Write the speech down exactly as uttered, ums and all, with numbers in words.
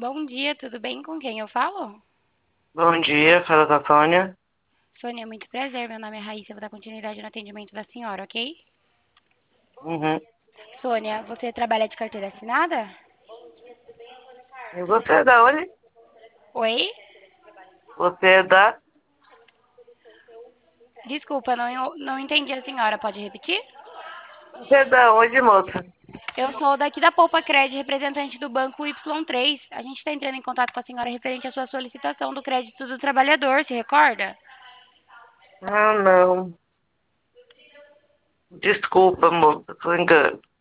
Bom dia, tudo bem? Com quem eu falo? Bom dia, fala com a Sônia. Sônia, muito prazer. Meu nome é Raíssa. Eu vou dar continuidade no atendimento da senhora, ok? Uhum. Sônia, você trabalha de carteira assinada? E você é da onde? Oi? Você é da? Desculpa, não, não entendi a senhora. Pode repetir? Você é da onde, moça? Eu sou daqui da Poupa Cred, representante do banco Y três. A gente está entrando em contato com a senhora referente à sua solicitação do crédito do trabalhador, se recorda? Ah, não. Desculpa, moça, foi engano.